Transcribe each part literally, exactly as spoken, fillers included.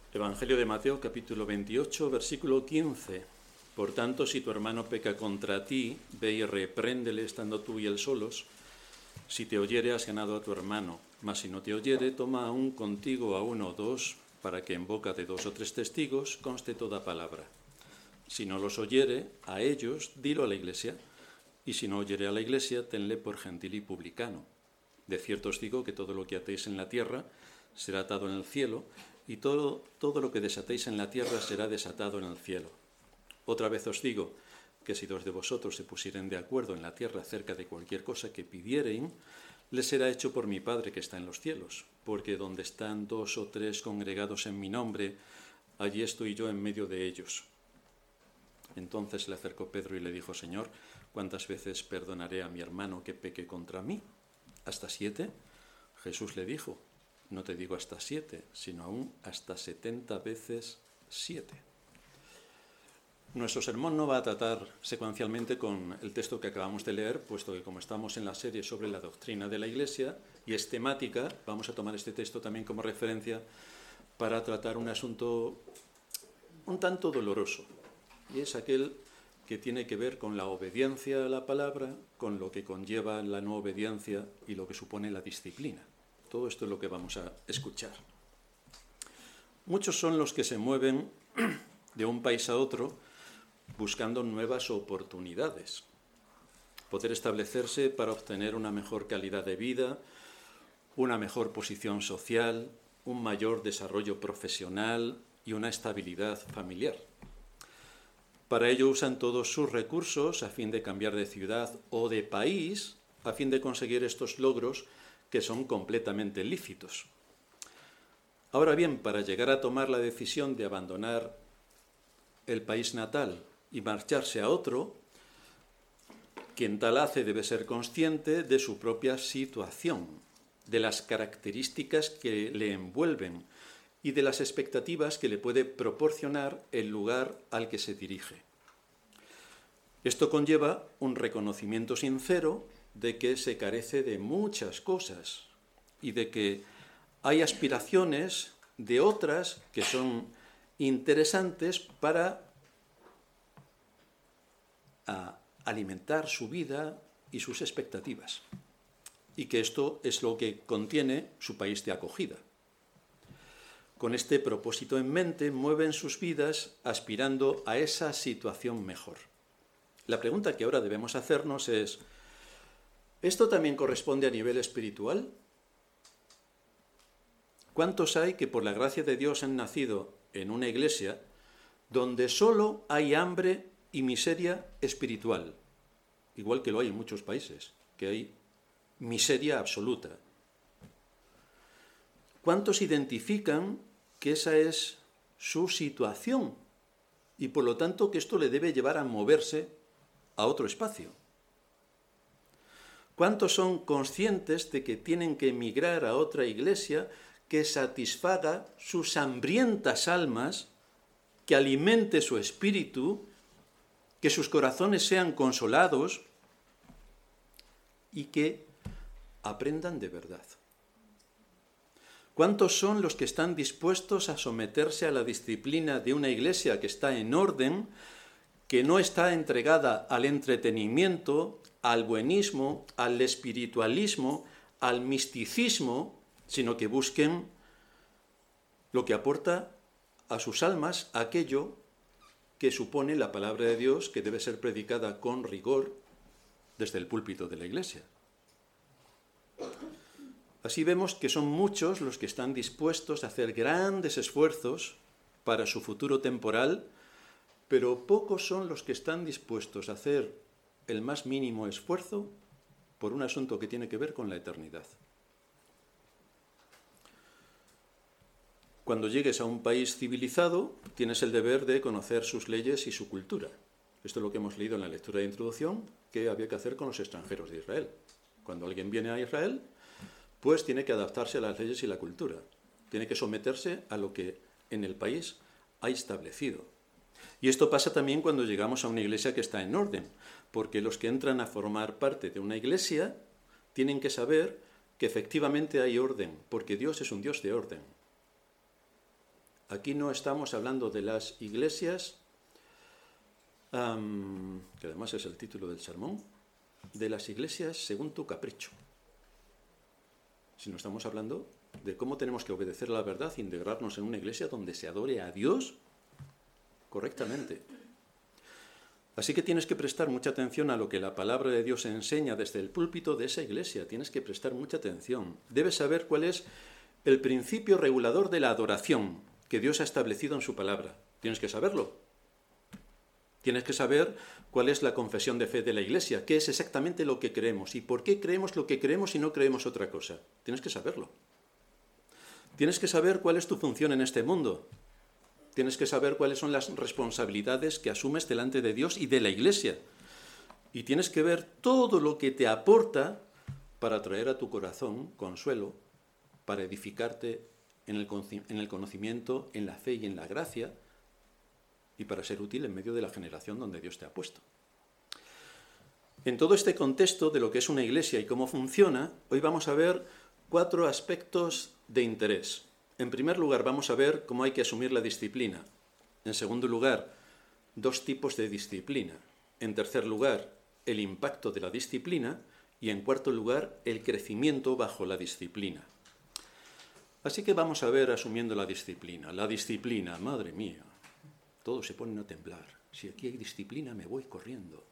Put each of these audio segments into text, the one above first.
Evangelio de Mateo, capítulo veintiocho, versículo quince. Por tanto, si tu hermano peca contra ti, ve y repréndele estando tú y él solos. Si te oyere, has ganado a tu hermano. Mas si no te oyere, toma aún contigo a uno o dos, para que en boca de dos o tres testigos conste toda palabra. Si no los oyere, a ellos dilo a la iglesia. Y si no oyere a la iglesia, tenle por gentil y publicano. De cierto os digo que todo lo que atéis en la tierra será atado en el cielo, y todo, todo lo que desatéis en la tierra será desatado en el cielo. Otra vez os digo que si dos de vosotros se pusieren de acuerdo en la tierra acerca de cualquier cosa que pidieren, les será hecho por mi Padre que está en los cielos, porque donde están dos o tres congregados en mi nombre, allí estoy yo en medio de ellos. Entonces le acercó Pedro y le dijo: Señor, ¿cuántas veces perdonaré a mi hermano que peque contra mí? ¿Hasta siete? Jesús le dijo: no te digo hasta siete, sino aún hasta setenta veces siete. Nuestro sermón no va a tratar secuencialmente con el texto que acabamos de leer, puesto que como estamos en la serie sobre la doctrina de la Iglesia y es temática, vamos a tomar este texto también como referencia para tratar un asunto un tanto doloroso, y es aquel que tiene que ver con la obediencia a la palabra, con lo que conlleva la no obediencia y lo que supone la disciplina. Todo esto es lo que vamos a escuchar. Muchos son los que se mueven de un país a otro buscando nuevas oportunidades, poder establecerse para obtener una mejor calidad de vida, una mejor posición social, un mayor desarrollo profesional y una estabilidad familiar. Para ello usan todos sus recursos a fin de cambiar de ciudad o de país, a fin de conseguir estos logros que son completamente lícitos. Ahora bien, para llegar a tomar la decisión de abandonar el país natal y marcharse a otro, quien tal hace debe ser consciente de su propia situación, de las características que le envuelven y de las expectativas que le puede proporcionar el lugar al que se dirige. Esto conlleva un reconocimiento sincero de que se carece de muchas cosas y de que hay aspiraciones de otras que son interesantes para a, alimentar su vida y sus expectativas, y que esto es lo que contiene su país de acogida. Con este propósito en mente, mueven sus vidas aspirando a esa situación mejor. La pregunta que ahora debemos hacernos es: ¿esto también corresponde a nivel espiritual? ¿Cuántos hay que por la gracia de Dios han nacido en una iglesia donde solo hay hambre y miseria espiritual? Igual que lo hay en muchos países, que hay miseria absoluta. ¿Cuántos identifican que esa es su situación y por lo tanto que esto le debe llevar a moverse a otro espacio? ¿Cuántos son conscientes de que tienen que emigrar a otra iglesia que satisfaga sus hambrientas almas, que alimente su espíritu, que sus corazones sean consolados y que aprendan de verdad? ¿Cuántos son los que están dispuestos a someterse a la disciplina de una iglesia que está en orden, que no está entregada al entretenimiento, al buenismo, al espiritualismo, al misticismo, sino que busquen lo que aporta a sus almas aquello que supone la palabra de Dios, que debe ser predicada con rigor desde el púlpito de la iglesia? Así vemos que son muchos los que están dispuestos a hacer grandes esfuerzos para su futuro temporal, pero pocos son los que están dispuestos a hacer el más mínimo esfuerzo por un asunto que tiene que ver con la eternidad. Cuando llegues a un país civilizado, tienes el deber de conocer sus leyes y su cultura. Esto es lo que hemos leído en la lectura de introducción, que había que hacer con los extranjeros de Israel. Cuando alguien viene a Israel, pues tiene que adaptarse a las leyes y la cultura. Tiene que someterse a lo que en el país ha establecido. Y esto pasa también cuando llegamos a una iglesia que está en orden, porque los que entran a formar parte de una iglesia tienen que saber que efectivamente hay orden, porque Dios es un Dios de orden. Aquí no estamos hablando de las iglesias, um, que además es el título del sermón, de las iglesias según tu capricho, sino estamos hablando de cómo tenemos que obedecer la verdad e integrarnos en una iglesia donde se adore a Dios correctamente. Así que tienes que prestar mucha atención a lo que la palabra de Dios enseña desde el púlpito de esa iglesia. Tienes que prestar mucha atención. Debes saber cuál es el principio regulador de la adoración que Dios ha establecido en su palabra. Tienes que saberlo. Tienes que saber cuál es la confesión de fe de la iglesia, qué es exactamente lo que creemos y por qué creemos lo que creemos y no creemos otra cosa. Tienes que saberlo. Tienes que saber cuál es tu función en este mundo. Tienes que saber cuáles son las responsabilidades que asumes delante de Dios y de la Iglesia. Y tienes que ver todo lo que te aporta para traer a tu corazón consuelo, para edificarte en el, en el conocimiento, en la fe y en la gracia, y para ser útil en medio de la generación donde Dios te ha puesto. En todo este contexto de lo que es una iglesia y cómo funciona, hoy vamos a ver cuatro aspectos de interés. En primer lugar, vamos a ver cómo hay que asumir la disciplina. En segundo lugar, dos tipos de disciplina. En tercer lugar, el impacto de la disciplina. Y en cuarto lugar, el crecimiento bajo la disciplina. Así que vamos a ver asumiendo la disciplina. La disciplina, madre mía, todos se ponen a temblar. Si aquí hay disciplina, me voy corriendo.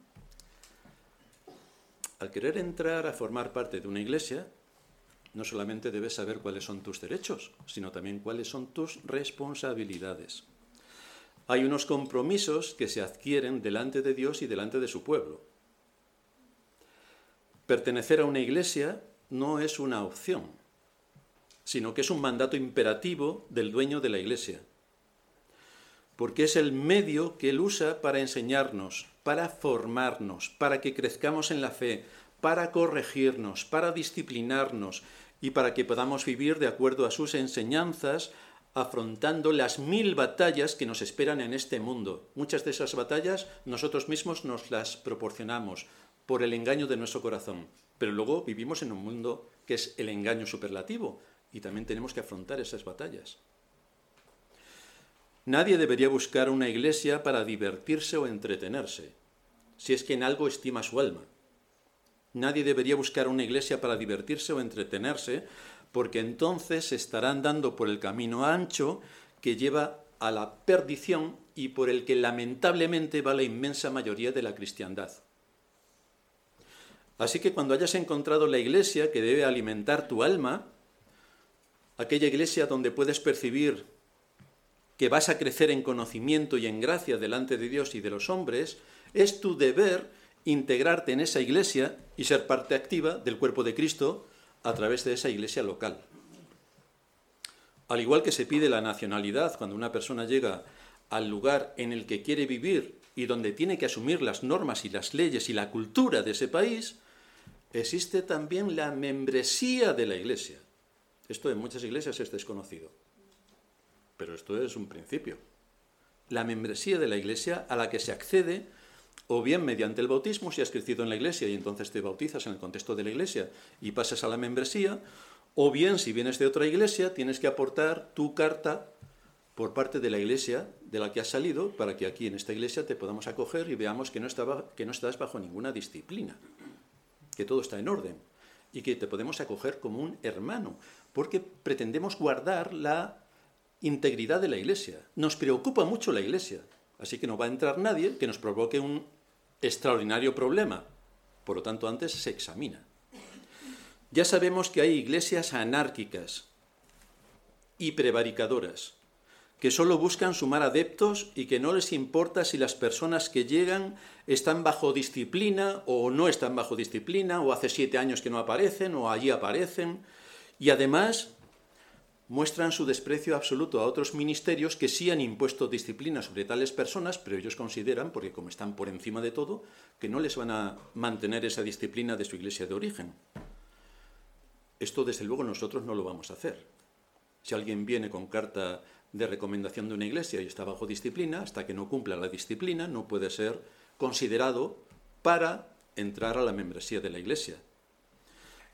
Al querer entrar a formar parte de una iglesia, no solamente debes saber cuáles son tus derechos, sino también cuáles son tus responsabilidades. Hay unos compromisos que se adquieren delante de Dios y delante de su pueblo. Pertenecer a una iglesia no es una opción, sino que es un mandato imperativo del dueño de la iglesia, porque es el medio que él usa para enseñarnos, para formarnos, para que crezcamos en la fe, para corregirnos, para disciplinarnos y para que podamos vivir de acuerdo a sus enseñanzas, afrontando las mil batallas que nos esperan en este mundo. Muchas de esas batallas nosotros mismos nos las proporcionamos por el engaño de nuestro corazón, pero luego vivimos en un mundo que es el engaño superlativo y también tenemos que afrontar esas batallas. Nadie debería buscar una iglesia para divertirse o entretenerse, si es que en algo estima su alma. Nadie debería buscar una iglesia para divertirse o entretenerse, porque entonces se estarán dando por el camino ancho que lleva a la perdición y por el que lamentablemente va la inmensa mayoría de la cristiandad. Así que cuando hayas encontrado la iglesia que debe alimentar tu alma, aquella iglesia donde puedes percibir que vas a crecer en conocimiento y en gracia delante de Dios y de los hombres, es tu deber integrarte en esa iglesia y ser parte activa del cuerpo de Cristo a través de esa iglesia local. Al igual que se pide la nacionalidad cuando una persona llega al lugar en el que quiere vivir y donde tiene que asumir las normas y las leyes y la cultura de ese país, existe también la membresía de la iglesia. Esto en muchas iglesias es desconocido, pero esto es un principio. La membresía de la iglesia a la que se accede o bien mediante el bautismo, si has crecido en la iglesia y entonces te bautizas en el contexto de la iglesia y pasas a la membresía, o bien si vienes de otra iglesia tienes que aportar tu carta por parte de la iglesia de la que has salido para que aquí en esta iglesia te podamos acoger y veamos que no, estaba, que no estás bajo ninguna disciplina, que todo está en orden y que te podemos acoger como un hermano, porque pretendemos guardar la integridad de la iglesia. Nos preocupa mucho la iglesia. Así que no va a entrar nadie que nos provoque un extraordinario problema. Por lo tanto, antes se examina. Ya sabemos que hay iglesias anárquicas y prevaricadoras, que solo buscan sumar adeptos y que no les importa si las personas que llegan están bajo disciplina o no están bajo disciplina, o hace siete años que no aparecen o allí aparecen. Y además muestran su desprecio absoluto a otros ministerios que sí han impuesto disciplina sobre tales personas, pero ellos consideran, porque como están por encima de todo, que no les van a mantener esa disciplina de su iglesia de origen. Esto, desde luego, nosotros no lo vamos a hacer. Si alguien viene con carta de recomendación de una iglesia y está bajo disciplina, hasta que no cumpla la disciplina, no puede ser considerado para entrar a la membresía de la iglesia.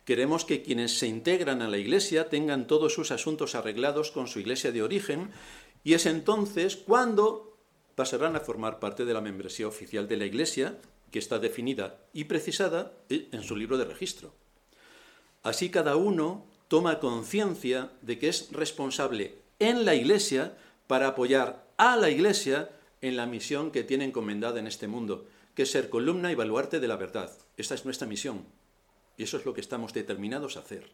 Queremos que quienes se integran a la Iglesia tengan todos sus asuntos arreglados con su Iglesia de origen, y es entonces cuando pasarán a formar parte de la membresía oficial de la Iglesia, que está definida y precisada en su libro de registro. Así cada uno toma conciencia de que es responsable en la Iglesia para apoyar a la Iglesia en la misión que tiene encomendada en este mundo, que es ser columna y baluarte de la verdad. Esta es nuestra misión, y eso es lo que estamos determinados a hacer.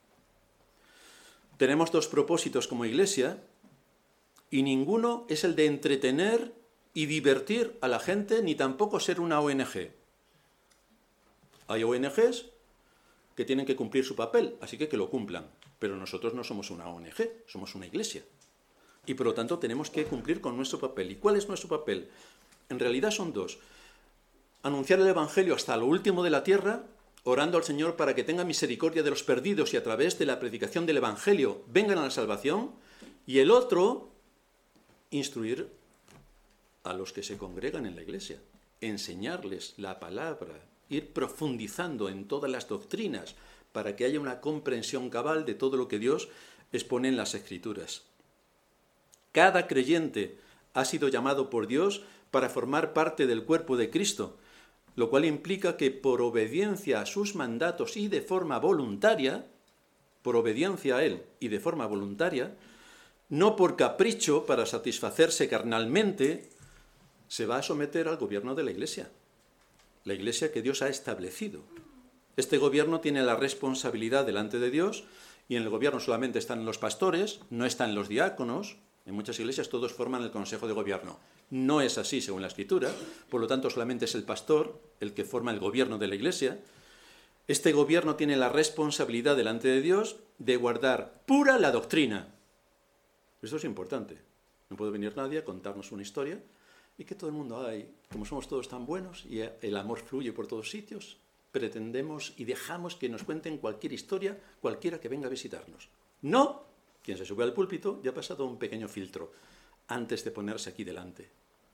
Tenemos dos propósitos como Iglesia, y ninguno es el de entretener y divertir a la gente, ni tampoco ser una O N G. Hay O N Ges que tienen que cumplir su papel, así que que lo cumplan. Pero nosotros no somos una O N G, somos una Iglesia. Y por lo tanto tenemos que cumplir con nuestro papel. ¿Y cuál es nuestro papel? En realidad son dos. Anunciar el Evangelio hasta lo último de la tierra, orando al Señor para que tenga misericordia de los perdidos y a través de la predicación del Evangelio vengan a la salvación. Y el otro, instruir a los que se congregan en la Iglesia, enseñarles la palabra, ir profundizando en todas las doctrinas para que haya una comprensión cabal de todo lo que Dios expone en las Escrituras. Cada creyente ha sido llamado por Dios para formar parte del cuerpo de Cristo, lo cual implica que por obediencia a sus mandatos y de forma voluntaria, por obediencia a Él y de forma voluntaria, no por capricho para satisfacerse carnalmente, se va a someter al gobierno de la Iglesia, la Iglesia que Dios ha establecido. Este gobierno tiene la responsabilidad delante de Dios, y en el gobierno solamente están los pastores, no están los diáconos. En muchas iglesias todos forman el consejo de gobierno. No es así según la Escritura, por lo tanto solamente es el pastor el que forma el gobierno de la Iglesia. Este gobierno tiene la responsabilidad delante de Dios de guardar pura la doctrina. Esto es importante. No puede venir nadie a contarnos una historia y que todo el mundo, ay, como somos todos tan buenos y el amor fluye por todos sitios, pretendemos y dejamos que nos cuenten cualquier historia, cualquiera que venga a visitarnos. No, quien se sube al púlpito ya ha pasado un pequeño filtro antes de ponerse aquí delante.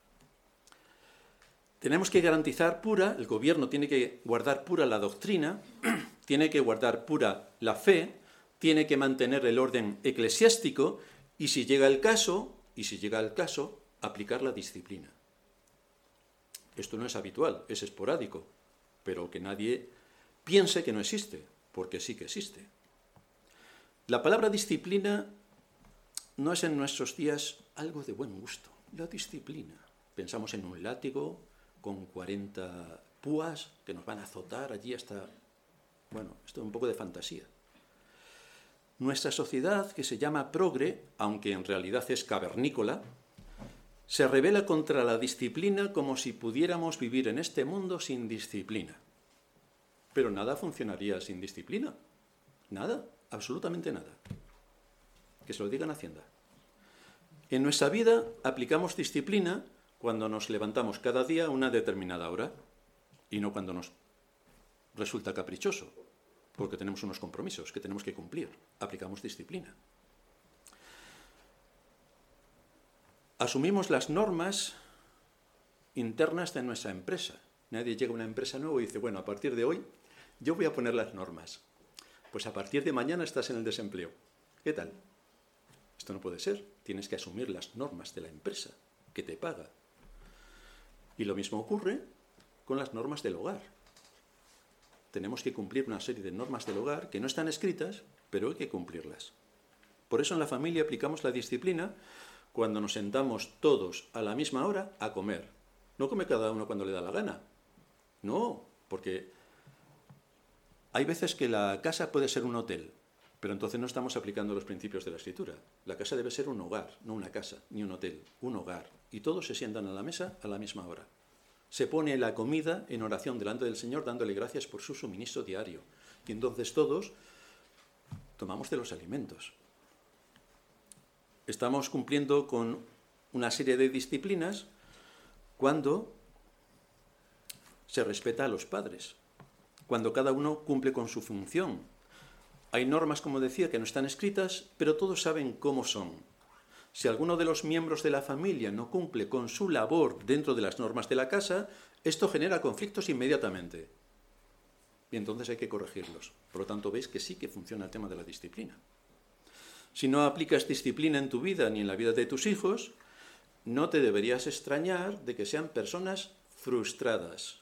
Tenemos que garantizar pura, el gobierno tiene que guardar pura la doctrina, tiene que guardar pura la fe, tiene que mantener el orden eclesiástico y si llega el caso, y si llega el caso, aplicar la disciplina. Esto no es habitual, es esporádico, pero que nadie piense que no existe, porque sí que existe. La palabra disciplina no es en nuestros días algo de buen gusto. La disciplina. Pensamos en un látigo con cuarenta púas que nos van a azotar allí hasta... Bueno, esto es un poco de fantasía. Nuestra sociedad, que se llama progre, aunque en realidad es cavernícola, se rebela contra la disciplina como si pudiéramos vivir en este mundo sin disciplina. Pero nada funcionaría sin disciplina. Nada, absolutamente nada. Que se lo digan a Hacienda. En nuestra vida aplicamos disciplina cuando nos levantamos cada día a una determinada hora y no cuando nos resulta caprichoso, porque tenemos unos compromisos que tenemos que cumplir. Aplicamos disciplina. Asumimos las normas internas de nuestra empresa. Nadie llega a una empresa nueva y dice, bueno, a partir de hoy yo voy a poner las normas. Pues a partir de mañana estás en el desempleo. ¿Qué tal? Esto no puede ser. Tienes que asumir las normas de la empresa que te paga. Y lo mismo ocurre con las normas del hogar. Tenemos que cumplir una serie de normas del hogar que no están escritas, pero hay que cumplirlas. Por eso en la familia aplicamos la disciplina cuando nos sentamos todos a la misma hora a comer. No come cada uno cuando le da la gana. No, porque hay veces que la casa puede ser un hotel, pero entonces no estamos aplicando los principios de la Escritura. La casa debe ser un hogar, no una casa, ni un hotel, un hogar. Y todos se sientan a la mesa a la misma hora. Se pone la comida en oración delante del Señor, dándole gracias por su suministro diario. Y entonces todos tomamos de los alimentos. Estamos cumpliendo con una serie de disciplinas cuando se respeta a los padres, cuando cada uno cumple con su función. Hay normas, como decía, que no están escritas, pero todos saben cómo son. Si alguno de los miembros de la familia no cumple con su labor dentro de las normas de la casa, esto genera conflictos inmediatamente. y entonces hay que corregirlos. Por lo tanto, veis que sí que funciona el tema de la disciplina. Si no aplicas disciplina en tu vida ni en la vida de tus hijos, no te deberías extrañar de que sean personas frustradas,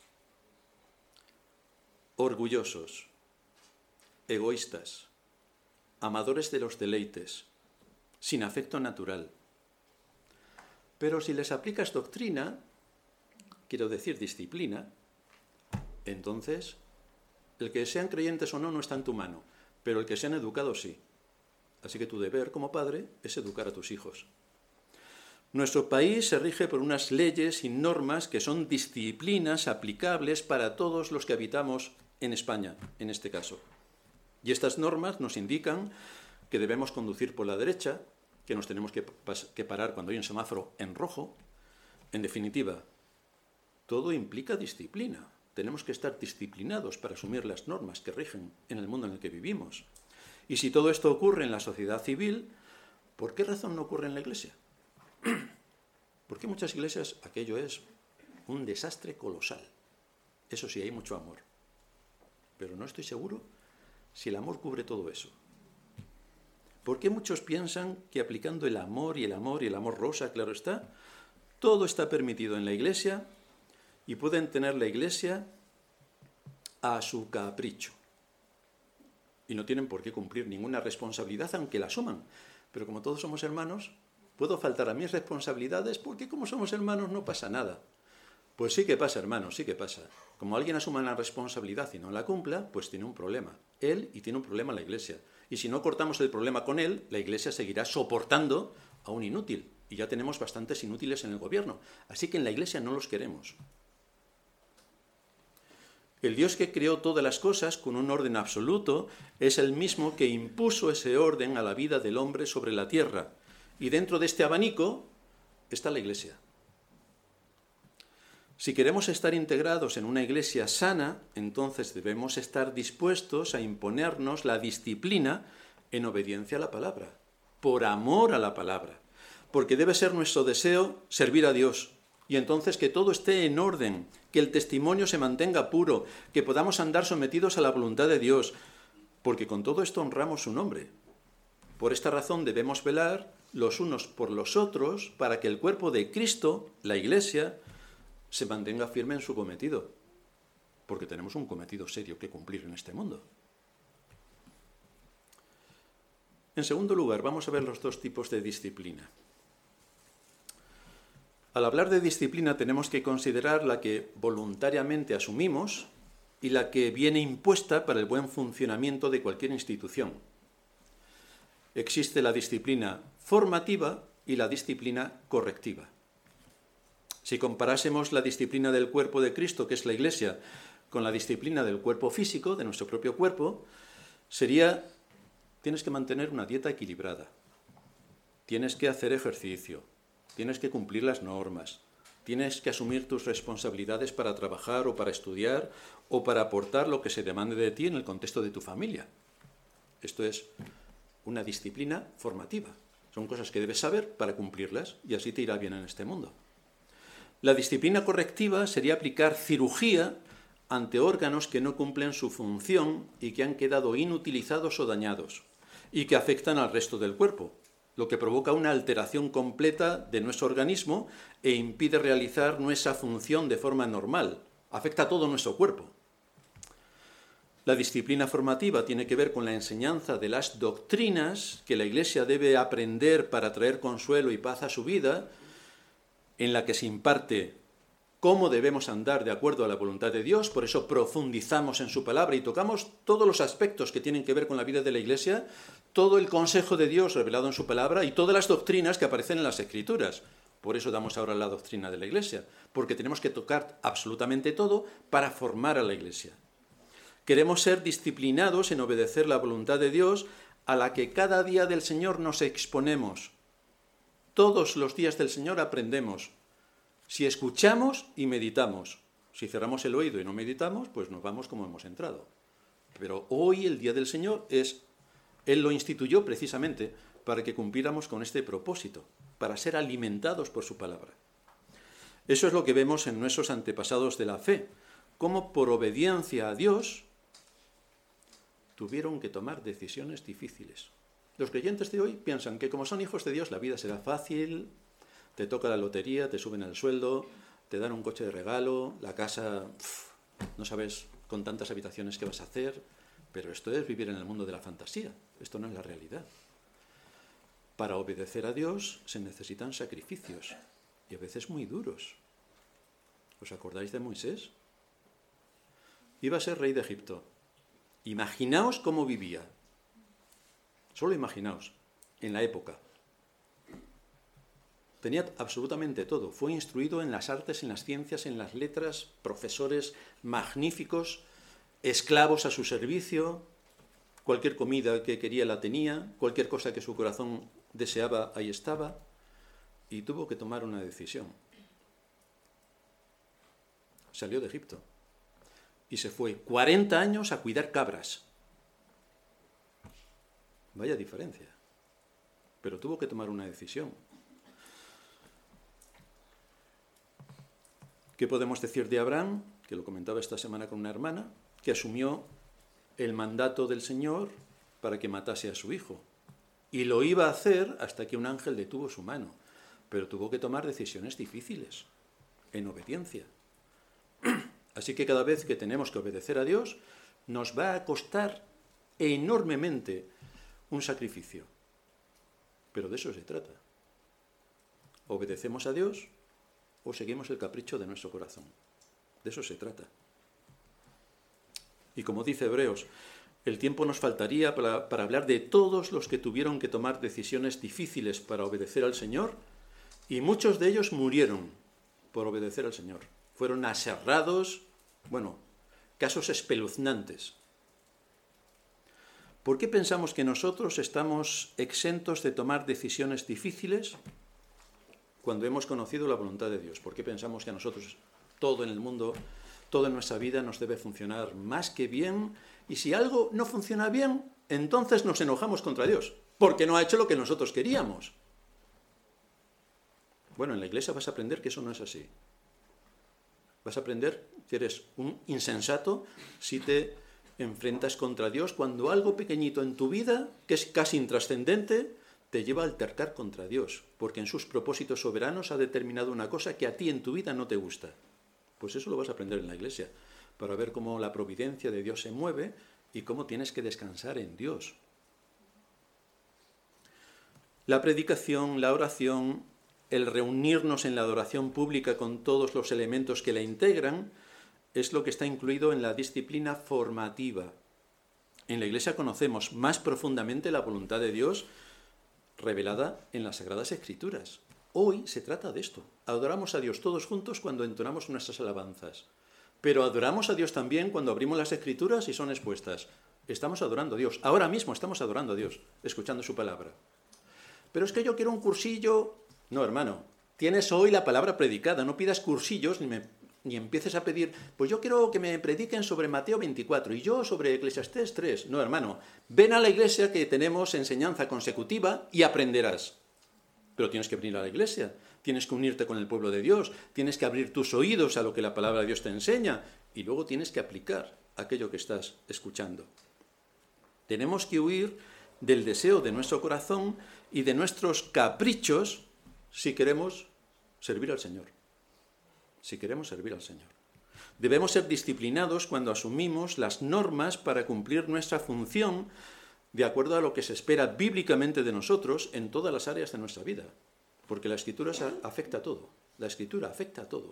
orgullosos, egoístas, amadores de los deleites, sin afecto natural. Pero si les aplicas doctrina, quiero decir disciplina, entonces el que sean creyentes o no no está en tu mano, pero el que sean educados sí. Así que tu deber como padre es educar a tus hijos. Nuestro país se rige por unas leyes y normas que son disciplinas aplicables para todos los que habitamos en España, en este caso. Y estas normas nos indican que debemos conducir por la derecha, que nos tenemos que, que parar cuando hay un semáforo en rojo. En definitiva, todo implica disciplina. Tenemos que estar disciplinados para asumir las normas que rigen en el mundo en el que vivimos. Y si todo esto ocurre en la sociedad civil, ¿por qué razón no ocurre en la Iglesia? Porque en muchas iglesias aquello es un desastre colosal. Eso sí, hay mucho amor. Pero no estoy seguro si el amor cubre todo eso. ¿Por qué muchos piensan que aplicando el amor y el amor y el amor rosa, claro está, todo está permitido en la Iglesia y pueden tener la Iglesia a su capricho? Y no tienen por qué cumplir ninguna responsabilidad aunque la asuman. Pero como todos somos hermanos, puedo faltar a mis responsabilidades porque como somos hermanos no pasa nada. Pues sí que pasa, hermanos, sí que pasa. Como alguien asuma la responsabilidad y no la cumpla, pues tiene un problema. Él y tiene un problema la Iglesia. Y si no cortamos el problema con él, la Iglesia seguirá soportando a un inútil. Y ya tenemos bastantes inútiles en el gobierno. Así que en la Iglesia no los queremos. El Dios que creó todas las cosas con un orden absoluto es el mismo que impuso ese orden a la vida del hombre sobre la tierra. Y dentro de este abanico está la Iglesia. Si queremos estar integrados en una Iglesia sana, entonces debemos estar dispuestos a imponernos la disciplina en obediencia a la palabra, por amor a la palabra, porque debe ser nuestro deseo servir a Dios, y entonces que todo esté en orden, que el testimonio se mantenga puro, que podamos andar sometidos a la voluntad de Dios, porque con todo esto honramos su nombre. Por esta razón debemos velar los unos por los otros para que el cuerpo de Cristo, la Iglesia, se mantenga firme en su cometido, porque tenemos un cometido serio que cumplir en este mundo. En segundo lugar, vamos a ver los dos tipos de disciplina. Al hablar de disciplina tenemos que considerar la que voluntariamente asumimos y la que viene impuesta para el buen funcionamiento de cualquier institución. Existe la disciplina formativa y la disciplina correctiva. Si comparásemos la disciplina del cuerpo de Cristo, que es la Iglesia, con la disciplina del cuerpo físico, de nuestro propio cuerpo, sería, tienes que mantener una dieta equilibrada, tienes que hacer ejercicio, tienes que cumplir las normas, tienes que asumir tus responsabilidades para trabajar o para estudiar o para aportar lo que se demande de ti en el contexto de tu familia. Esto es una disciplina formativa. Son cosas que debes saber para cumplirlas y así te irá bien en este mundo. La disciplina correctiva sería aplicar cirugía ante órganos que no cumplen su función y que han quedado inutilizados o dañados y que afectan al resto del cuerpo, lo que provoca una alteración completa de nuestro organismo e impide realizar nuestra función de forma normal. Afecta a todo nuestro cuerpo. La disciplina formativa tiene que ver con la enseñanza de las doctrinas que la Iglesia debe aprender para traer consuelo y paz a su vida, en la que se imparte cómo debemos andar de acuerdo a la voluntad de Dios. Por eso profundizamos en su palabra y tocamos todos los aspectos que tienen que ver con la vida de la Iglesia, todo el consejo de Dios revelado en su palabra y todas las doctrinas que aparecen en las Escrituras. Por eso damos ahora la doctrina de la Iglesia, porque tenemos que tocar absolutamente todo para formar a la Iglesia. Queremos ser disciplinados en obedecer la voluntad de Dios a la que cada día del Señor nos exponemos. Todos los días del Señor aprendemos. Si escuchamos y meditamos. Si cerramos el oído y no meditamos, pues nos vamos como hemos entrado. Pero hoy el día del Señor es, Él lo instituyó precisamente para que cumpliéramos con este propósito, para ser alimentados por su palabra. Eso es lo que vemos en nuestros antepasados de la fe, cómo por obediencia a Dios tuvieron que tomar decisiones difíciles. Los creyentes de hoy piensan que como son hijos de Dios la vida será fácil, te toca la lotería, te suben el sueldo, te dan un coche de regalo, la casa, pff, no sabes con tantas habitaciones qué vas a hacer, pero esto es vivir en el mundo de la fantasía, esto no es la realidad. Para obedecer a Dios se necesitan sacrificios, y a veces muy duros. ¿Os acordáis de Moisés? Iba a ser rey de Egipto. Imaginaos cómo vivía. Solo imaginaos, en la época. Tenía absolutamente todo. Fue instruido en las artes, en las ciencias, en las letras, profesores magníficos, esclavos a su servicio, cualquier comida que quería la tenía, cualquier cosa que su corazón deseaba, ahí estaba, y tuvo que tomar una decisión. Salió de Egipto y se fue cuarenta años a cuidar cabras. Vaya diferencia. Pero tuvo que tomar una decisión. ¿Qué podemos decir de Abraham? Que lo comentaba esta semana con una hermana, que asumió el mandato del Señor para que matase a su hijo. Y lo iba a hacer hasta que un ángel detuvo su mano. Pero tuvo que tomar decisiones difíciles, en obediencia. Así que cada vez que tenemos que obedecer a Dios, nos va a costar enormemente un sacrificio. Pero de eso se trata. ¿Obedecemos a Dios o seguimos el capricho de nuestro corazón? De eso se trata. Y como dice Hebreos, el tiempo nos faltaría para, para hablar de todos los que tuvieron que tomar decisiones difíciles para obedecer al Señor, y muchos de ellos murieron por obedecer al Señor. Fueron aserrados, bueno, casos espeluznantes. ¿Por qué pensamos que nosotros estamos exentos de tomar decisiones difíciles cuando hemos conocido la voluntad de Dios? ¿Por qué pensamos que a nosotros todo en el mundo, todo en nuestra vida nos debe funcionar más que bien? Y si algo no funciona bien, entonces nos enojamos contra Dios, porque no ha hecho lo que nosotros queríamos. Bueno, en la iglesia vas a aprender que eso no es así. Vas a aprender que eres un insensato si te enfrentas contra Dios cuando algo pequeñito en tu vida, que es casi intrascendente, te lleva a altercar contra Dios, porque en sus propósitos soberanos ha determinado una cosa que a ti en tu vida no te gusta. Pues eso lo vas a aprender en la iglesia, para ver cómo la providencia de Dios se mueve y cómo tienes que descansar en Dios. La predicación, la oración, el reunirnos en la adoración pública con todos los elementos que la integran, es lo que está incluido en la disciplina formativa. En la Iglesia conocemos más profundamente la voluntad de Dios revelada en las Sagradas Escrituras. Hoy se trata de esto. Adoramos a Dios todos juntos cuando entonamos nuestras alabanzas. Pero adoramos a Dios también cuando abrimos las Escrituras y son expuestas. Estamos adorando a Dios. Ahora mismo estamos adorando a Dios, escuchando su palabra. Pero es que yo quiero un cursillo. No, hermano, tienes hoy la palabra predicada. No pidas cursillos ni, me, ni empieces a pedir, pues yo quiero que me prediquen sobre Mateo veinticuatro y yo sobre Eclesiastés tres. No, hermano, ven a la iglesia que tenemos enseñanza consecutiva y aprenderás. Pero tienes que venir a la iglesia, tienes que unirte con el pueblo de Dios, tienes que abrir tus oídos a lo que la palabra de Dios te enseña y luego tienes que aplicar aquello que estás escuchando. Tenemos que huir del deseo de nuestro corazón y de nuestros caprichos si queremos servir al Señor. Si queremos servir al Señor. Debemos ser disciplinados cuando asumimos las normas para cumplir nuestra función de acuerdo a lo que se espera bíblicamente de nosotros en todas las áreas de nuestra vida. Porque la Escritura afecta a todo. La Escritura afecta a todo.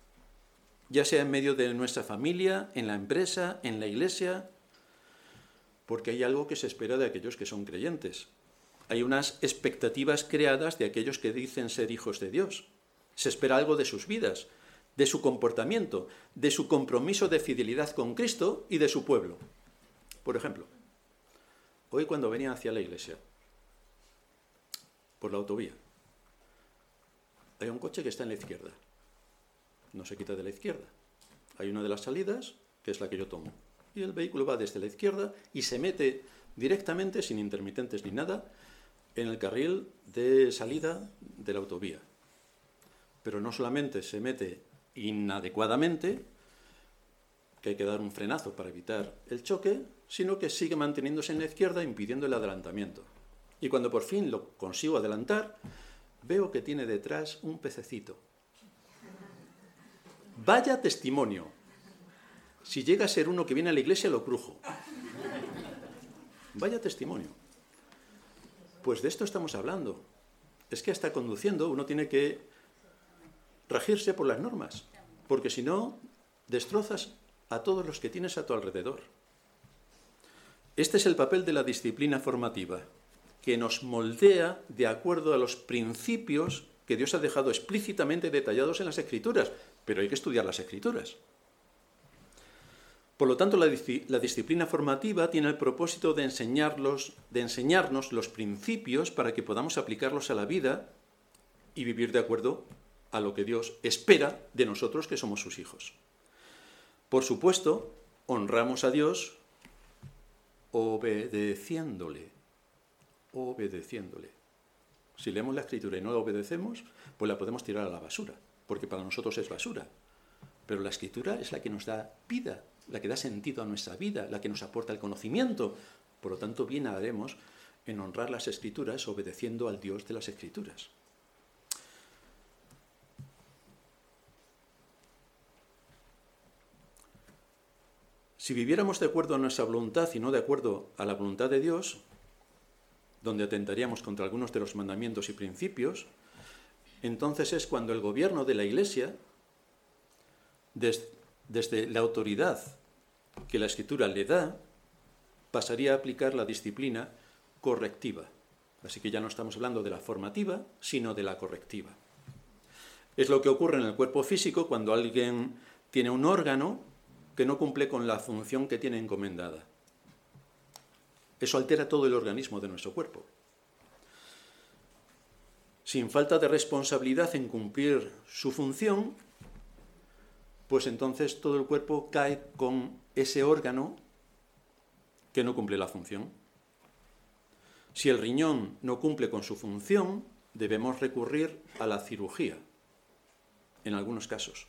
Ya sea en medio de nuestra familia, en la empresa, en la iglesia, porque hay algo que se espera de aquellos que son creyentes. Hay unas expectativas creadas de aquellos que dicen ser hijos de Dios. Se espera algo de sus vidas, de su comportamiento, de su compromiso de fidelidad con Cristo y de su pueblo. Por ejemplo, hoy cuando venía hacia la iglesia, por la autovía, hay un coche que está en la izquierda. No se quita de la izquierda. Hay una de las salidas, que es la que yo tomo. Y el vehículo va desde la izquierda y se mete directamente, sin intermitentes ni nada, en el carril de salida de la autovía. Pero no solamente se mete inadecuadamente, que hay que dar un frenazo para evitar el choque, sino que sigue manteniéndose en la izquierda, impidiendo el adelantamiento. Y cuando por fin lo consigo adelantar, veo que tiene detrás un pececito. Vaya testimonio. Si llega a ser uno que viene a la iglesia, lo crujo. Vaya testimonio. Pues de esto estamos hablando. Es que hasta conduciendo uno tiene que regirse por las normas, porque si no, destrozas a todos los que tienes a tu alrededor. Este es el papel de la disciplina formativa, que nos moldea de acuerdo a los principios que Dios ha dejado explícitamente detallados en las Escrituras, pero hay que estudiar las Escrituras. Por lo tanto, la, la disciplina formativa tiene el propósito de enseñarlos, de enseñarnos los principios para que podamos aplicarlos a la vida y vivir de acuerdo a lo que Dios espera de nosotros, que somos sus hijos. Por supuesto, honramos a Dios obedeciéndole, obedeciéndole. Si leemos la Escritura y no la obedecemos, pues la podemos tirar a la basura, porque para nosotros es basura. Pero la Escritura es la que nos da vida, la que da sentido a nuestra vida, la que nos aporta el conocimiento. Por lo tanto, bien haremos en honrar las Escrituras obedeciendo al Dios de las Escrituras. Si viviéramos de acuerdo a nuestra voluntad y no de acuerdo a la voluntad de Dios, donde atentaríamos contra algunos de los mandamientos y principios, entonces es cuando el gobierno de la Iglesia, des, desde la autoridad que la Escritura le da, pasaría a aplicar la disciplina correctiva. Así que ya no estamos hablando de la formativa, sino de la correctiva. Es lo que ocurre en el cuerpo físico cuando alguien tiene un órgano que no cumple con la función que tiene encomendada. Eso altera todo el organismo de nuestro cuerpo. Sin falta de responsabilidad en cumplir su función, pues entonces todo el cuerpo cae con ese órgano que no cumple la función. Si el riñón no cumple con su función, debemos recurrir a la cirugía, en algunos casos,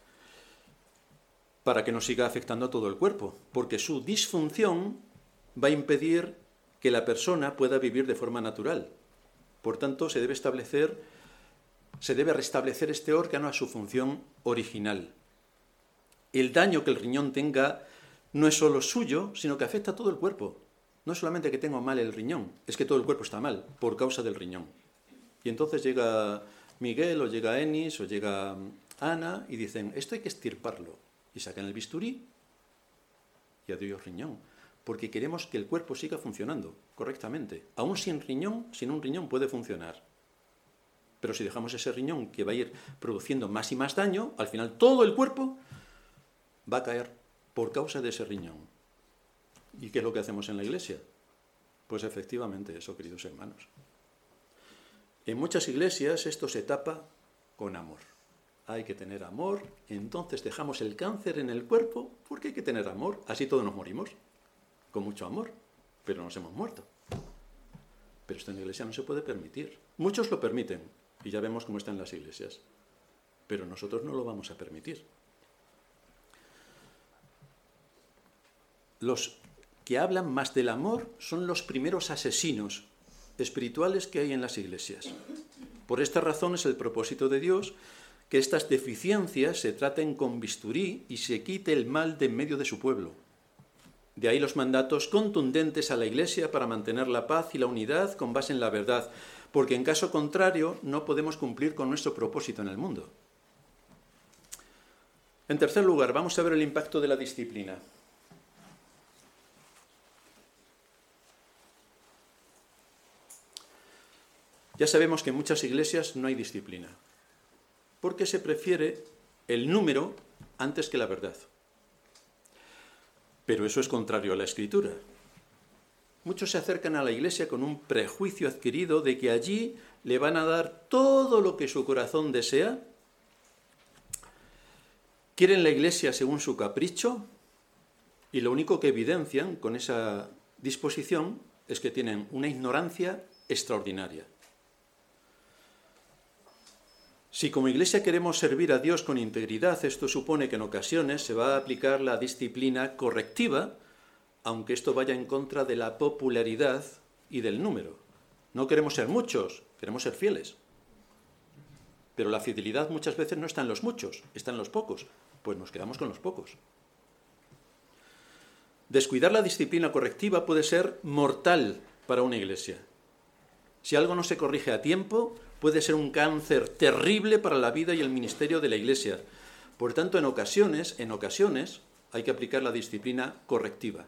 para que no siga afectando a todo el cuerpo, porque su disfunción va a impedir que la persona pueda vivir de forma natural. Por tanto, se debe establecer, se debe restablecer este órgano a su función original. El daño que el riñón tenga no es solo suyo, sino que afecta a todo el cuerpo. No es solamente que tenga mal el riñón, es que todo el cuerpo está mal por causa del riñón. Y entonces llega Miguel, o llega Enis, o llega Ana, y dicen, esto hay que extirparlo. Y sacan el bisturí y adiós riñón. Porque queremos que el cuerpo siga funcionando correctamente. Aún sin riñón, sin un riñón puede funcionar. Pero si dejamos ese riñón que va a ir produciendo más y más daño, al final todo el cuerpo va a caer por causa de ese riñón. ¿Y qué es lo que hacemos en la Iglesia? Pues efectivamente eso, queridos hermanos. En muchas iglesias esto se tapa con amor. Hay que tener amor, entonces dejamos el cáncer en el cuerpo porque hay que tener amor, así todos nos morimos. Con mucho amor, pero nos hemos muerto. Pero esto en la iglesia no se puede permitir. Muchos lo permiten, y ya vemos cómo están las iglesias. Pero nosotros no lo vamos a permitir. Los que hablan más del amor son los primeros asesinos espirituales que hay en las iglesias. Por esta razón es el propósito de Dios que estas deficiencias se traten con bisturí y se quite el mal de en medio de su pueblo. De ahí los mandatos contundentes a la Iglesia para mantener la paz y la unidad con base en la verdad, porque en caso contrario no podemos cumplir con nuestro propósito en el mundo. En tercer lugar, vamos a ver el impacto de la disciplina. Ya sabemos que en muchas iglesias no hay disciplina, porque se prefiere el número antes que la verdad. Pero eso es contrario a la Escritura. Muchos se acercan a la iglesia con un prejuicio adquirido de que allí le van a dar todo lo que su corazón desea. Quieren la iglesia según su capricho y lo único que evidencian con esa disposición es que tienen una ignorancia extraordinaria. Si como iglesia queremos servir a Dios con integridad, esto supone que en ocasiones se va a aplicar la disciplina correctiva, aunque esto vaya en contra de la popularidad y del número. No queremos ser muchos, queremos ser fieles. Pero la fidelidad muchas veces no está en los muchos, está en los pocos. Pues nos quedamos con los pocos. Descuidar la disciplina correctiva puede ser mortal para una iglesia. Si algo no se corrige a tiempo, puede ser un cáncer terrible para la vida y el ministerio de la iglesia. Por tanto, en ocasiones, en ocasiones, hay que aplicar la disciplina correctiva.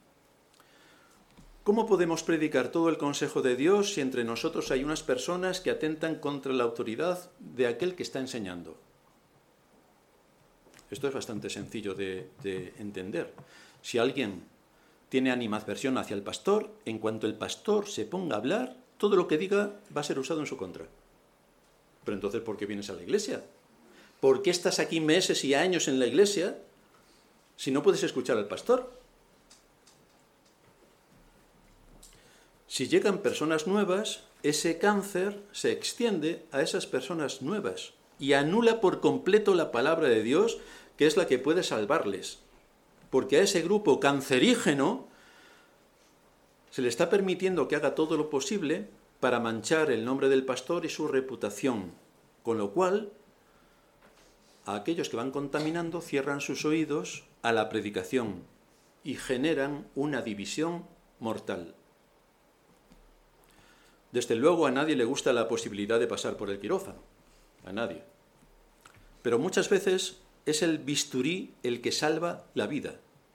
¿Cómo podemos predicar todo el consejo de Dios si entre nosotros hay unas personas que atentan contra la autoridad de aquel que está enseñando? Esto es bastante sencillo de, de entender. Si alguien tiene animadversión hacia el pastor, en cuanto el pastor se ponga a hablar, todo lo que diga va a ser usado en su contra. Pero entonces, ¿por qué vienes a la iglesia? ¿Por qué estás aquí meses y años en la iglesia si no puedes escuchar al pastor? Si llegan personas nuevas, ese cáncer se extiende a esas personas nuevas y anula por completo la palabra de Dios, que es la que puede salvarles. Porque a ese grupo cancerígeno se le está permitiendo que haga todo lo posible para manchar el nombre del pastor y su reputación, con lo cual a aquellos que van contaminando cierran sus oídos a la predicación y generan una división mortal. Desde luego a nadie le gusta la posibilidad de pasar por el quirófano, a nadie. Pero muchas veces es el bisturí el que salva la vida.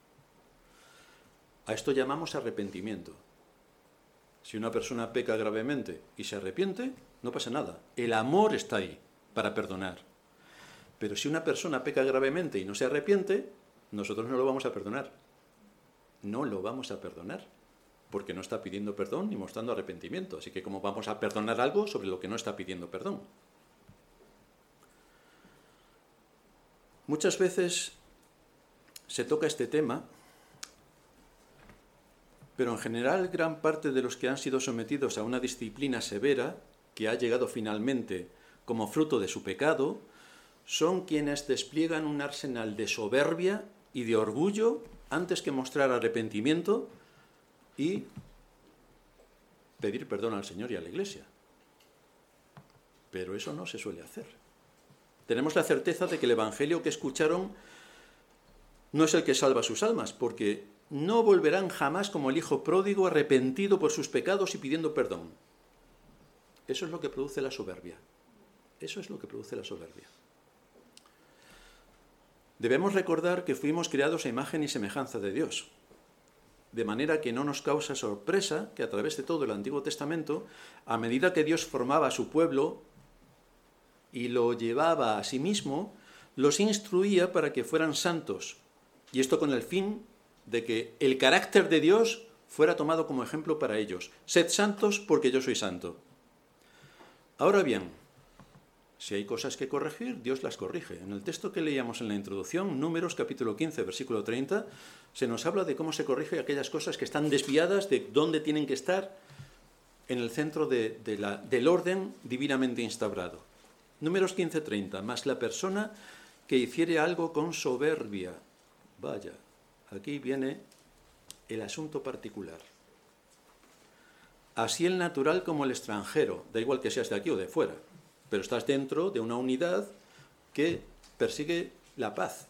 A esto llamamos arrepentimiento. Si una persona peca gravemente y se arrepiente, no pasa nada. El amor está ahí para perdonar. Pero si una persona peca gravemente y no se arrepiente, nosotros no lo vamos a perdonar. No lo vamos a perdonar, porque no está pidiendo perdón ni mostrando arrepentimiento. Así que ¿cómo vamos a perdonar algo sobre lo que no está pidiendo perdón? Muchas veces se toca este tema, pero en general gran parte de los que han sido sometidos a una disciplina severa, que ha llegado finalmente como fruto de su pecado, son quienes despliegan un arsenal de soberbia y de orgullo antes que mostrar arrepentimiento y pedir perdón al Señor y a la Iglesia. Pero eso no se suele hacer. Tenemos la certeza de que el Evangelio que escucharon no es el que salva sus almas, porque no volverán jamás como el hijo pródigo arrepentido por sus pecados y pidiendo perdón. Eso es lo que produce la soberbia. Eso es lo que produce la soberbia. Debemos recordar que fuimos creados a imagen y semejanza de Dios. De manera que no nos causa sorpresa que a través de todo el Antiguo Testamento, a medida que Dios formaba a su pueblo y lo llevaba a sí mismo, los instruía para que fueran santos. Y esto con el fin de que el carácter de Dios fuera tomado como ejemplo para ellos. Sed santos porque yo soy santo. Ahora bien, si hay cosas que corregir, Dios las corrige. En el texto que leíamos en la introducción, Números capítulo quince, versículo treinta, se nos habla de cómo se corrige aquellas cosas que están desviadas, de dónde tienen que estar en el centro de, de la, del orden divinamente instaurado. Números quince, treinta, mas la persona que hiciere algo con soberbia. Vaya, aquí viene el asunto particular. Así el natural como el extranjero, da igual que seas de aquí o de fuera, pero estás dentro de una unidad que persigue la paz.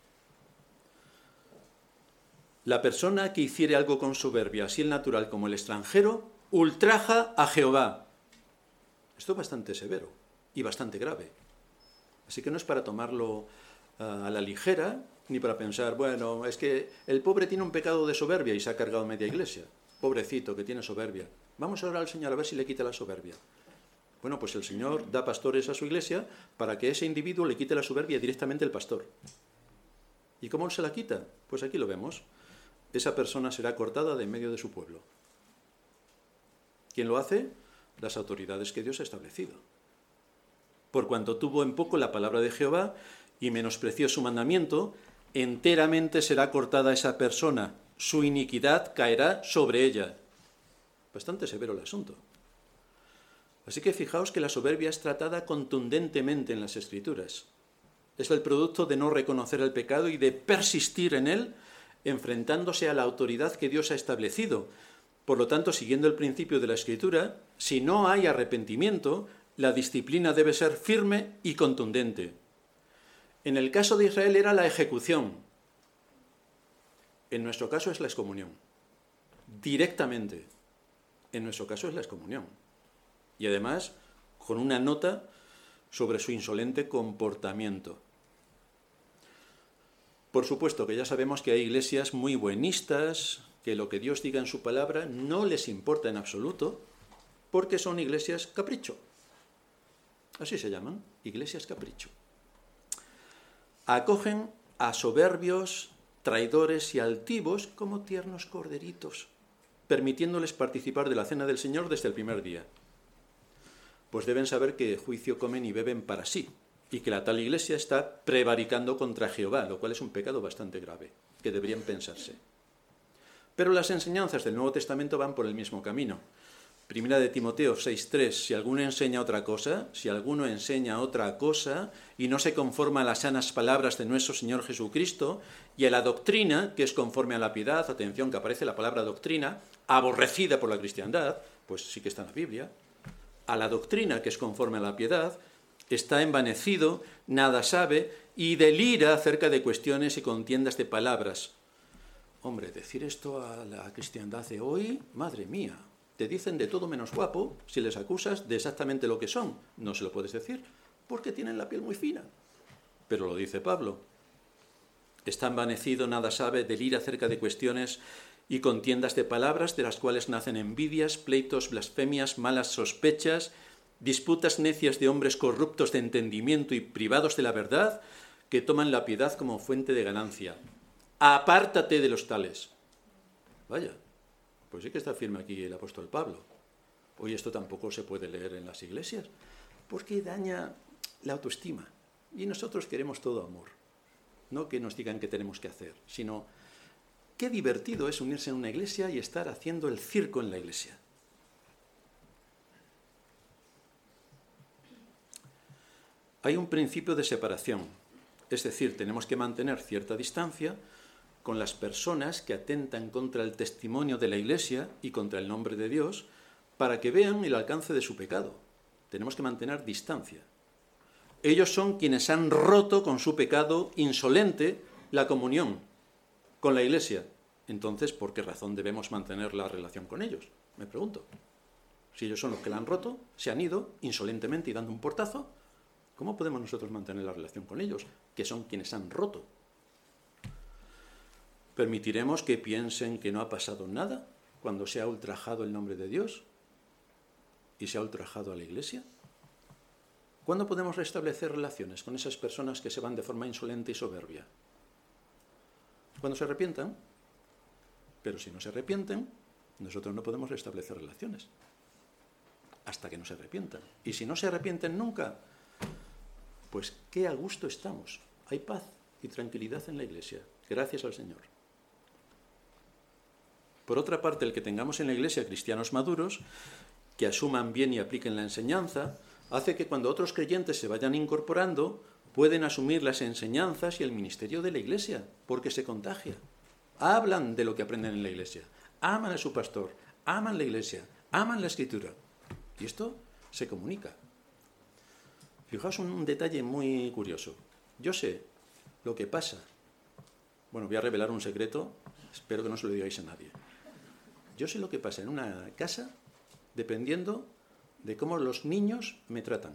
La persona que hiciere algo con soberbia, así el natural como el extranjero, ultraja a Jehová. Esto es bastante severo y bastante grave. Así que no es para tomarlo uh, a la ligera, ni para pensar, bueno, es que el pobre tiene un pecado de soberbia y se ha cargado media iglesia. Pobrecito, que tiene soberbia. Vamos a orar al Señor a ver si le quita la soberbia. Bueno, pues el Señor da pastores a su iglesia para que ese individuo le quite la soberbia directamente al pastor. ¿Y cómo se la quita? Pues aquí lo vemos. Esa persona será cortada de en medio de su pueblo. ¿Quién lo hace? Las autoridades que Dios ha establecido. Por cuanto tuvo en poco la palabra de Jehová y menospreció su mandamiento, enteramente será cortada esa persona. Su iniquidad caerá sobre ella. Bastante severo el asunto. Así que fijaos que la soberbia es tratada contundentemente en las Escrituras. Es el producto de no reconocer el pecado y de persistir en él enfrentándose a la autoridad que Dios ha establecido. Por lo tanto, siguiendo el principio de la Escritura, si no hay arrepentimiento, la disciplina debe ser firme y contundente. En el caso de Israel era la ejecución. En nuestro caso es la excomunión. Directamente. En nuestro caso es la excomunión. Y además, con una nota sobre su insolente comportamiento. Por supuesto que ya sabemos que hay iglesias muy buenistas, que lo que Dios diga en su palabra no les importa en absoluto, porque son iglesias capricho. Así se llaman, iglesias capricho. Acogen a soberbios, traidores y altivos como tiernos corderitos, permitiéndoles participar de la cena del Señor desde el primer día. Pues deben saber que juicio comen y beben para sí, y que la tal iglesia está prevaricando contra Jehová, lo cual es un pecado bastante grave, que deberían pensarse. Pero las enseñanzas del Nuevo Testamento van por el mismo camino. Primera de Timoteo seis tres, si alguno enseña otra cosa, si alguno enseña otra cosa y no se conforma a las sanas palabras de nuestro Señor Jesucristo y a la doctrina, que es conforme a la piedad, atención que aparece la palabra doctrina, aborrecida por la cristiandad, pues sí que está en la Biblia, a la doctrina que es conforme a la piedad, está envanecido, nada sabe y delira acerca de cuestiones y contiendas de palabras. Hombre, decir esto a la cristiandad de hoy, madre mía, te dicen de todo menos guapo si les acusas de exactamente lo que son. No se lo puedes decir, porque tienen la piel muy fina. Pero lo dice Pablo. Está envanecido, nada sabe, delira acerca de cuestiones y contiendas de palabras, de las cuales nacen envidias, pleitos, blasfemias, malas sospechas, disputas necias de hombres corruptos de entendimiento y privados de la verdad, que toman la piedad como fuente de ganancia. Apártate de los tales. Vaya, pues sí que está firme aquí el apóstol Pablo. Hoy esto tampoco se puede leer en las iglesias, porque daña la autoestima. Y nosotros queremos todo amor. No que nos digan qué tenemos que hacer, sino qué divertido es unirse en una iglesia y estar haciendo el circo en la iglesia. Hay un principio de separación, es decir, tenemos que mantener cierta distancia con las personas que atentan contra el testimonio de la Iglesia y contra el nombre de Dios para que vean el alcance de su pecado. Tenemos que mantener distancia. Ellos son quienes han roto con su pecado insolente la comunión con la Iglesia. Entonces, ¿por qué razón debemos mantener la relación con ellos? Me pregunto. Si ellos son los que la han roto, se han ido insolentemente y dando un portazo, ¿cómo podemos nosotros mantener la relación con ellos, que son quienes han roto? ¿Permitiremos que piensen que no ha pasado nada cuando se ha ultrajado el nombre de Dios y se ha ultrajado a la Iglesia? ¿Cuándo podemos restablecer relaciones con esas personas que se van de forma insolente y soberbia? Cuando se arrepientan. Pero si no se arrepienten, nosotros no podemos restablecer relaciones hasta que no se arrepientan. Y si no se arrepienten nunca, pues qué a gusto estamos. Hay paz y tranquilidad en la Iglesia. Gracias al Señor. Por otra parte, el que tengamos en la Iglesia cristianos maduros, que asuman bien y apliquen la enseñanza, hace que cuando otros creyentes se vayan incorporando, pueden asumir las enseñanzas y el ministerio de la Iglesia, porque se contagia. Hablan de lo que aprenden en la Iglesia, aman a su pastor, aman la Iglesia, aman la Escritura. Y esto se comunica. Fijaos un detalle muy curioso. Yo sé lo que pasa. Bueno, voy a revelar un secreto, espero que no se lo digáis a nadie. Yo sé lo que pasa en una casa dependiendo de cómo los niños me tratan.